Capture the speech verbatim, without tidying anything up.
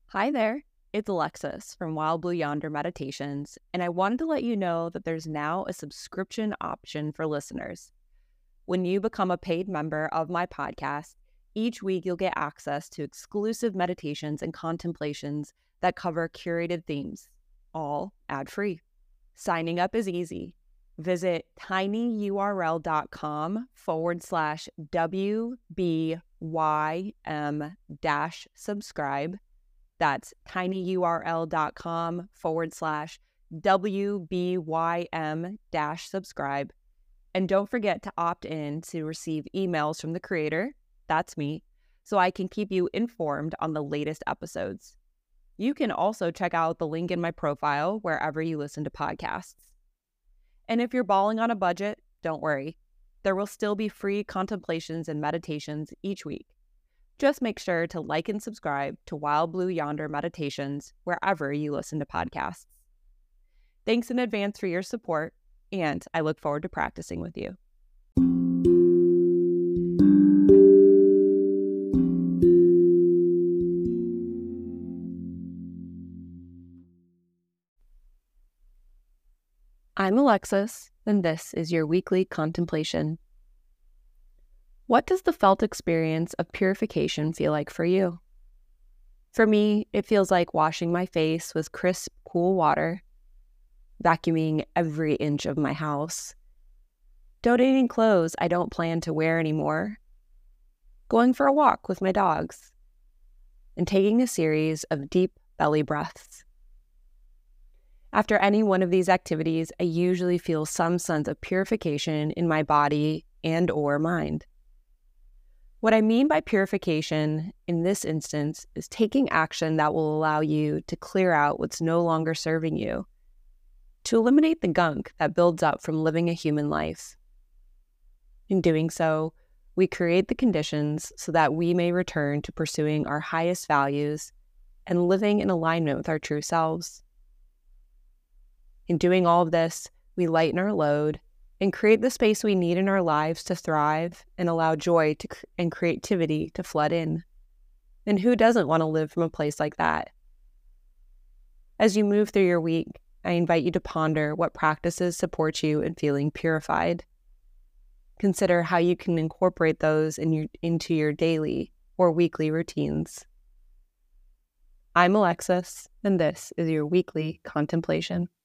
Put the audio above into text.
Hi there, it's Alexis from Wild Blue Yonder Meditations, and I wanted to let you know that there's now a subscription option for listeners. When you become a paid member of my podcast, each week you'll get access to exclusive meditations and contemplations that cover curated themes, all ad-free. Signing up is easy. Visit tinyurl.com forward slash WBYM dash subscribe. That's tinyurl.com forward slash WBYM dash subscribe. And don't forget to opt in to receive emails from the creator, that's me, so I can keep you informed on the latest episodes. You can also check out the link in my profile wherever you listen to podcasts. And if you're balling on a budget, don't worry. There will still be free contemplations and meditations each week. Just make sure to like and subscribe to Wild Blue Yonder Meditations wherever you listen to podcasts. Thanks in advance for your support, and I look forward to practicing with you. I'm Alexis, and this is your weekly contemplation. What does the felt experience of purification feel like for you? For me, it feels like washing my face with crisp, cool water, vacuuming every inch of my house, donating clothes I don't plan to wear anymore, going for a walk with my dogs, and taking a series of deep belly breaths. After any one of these activities, I usually feel some sense of purification in my body and or mind. What I mean by purification in this instance is taking action that will allow you to clear out what's no longer serving you, to eliminate the gunk that builds up from living a human life. In doing so, we create the conditions so that we may return to pursuing our highest values and living in alignment with our true selves. In doing all of this, we lighten our load and create the space we need in our lives to thrive and allow joy to, and creativity to flood in. And who doesn't want to live from a place like that? As you move through your week, I invite you to ponder what practices support you in feeling purified. Consider how you can incorporate those in your, into your daily or weekly routines. I'm Alexis, and this is your weekly contemplation.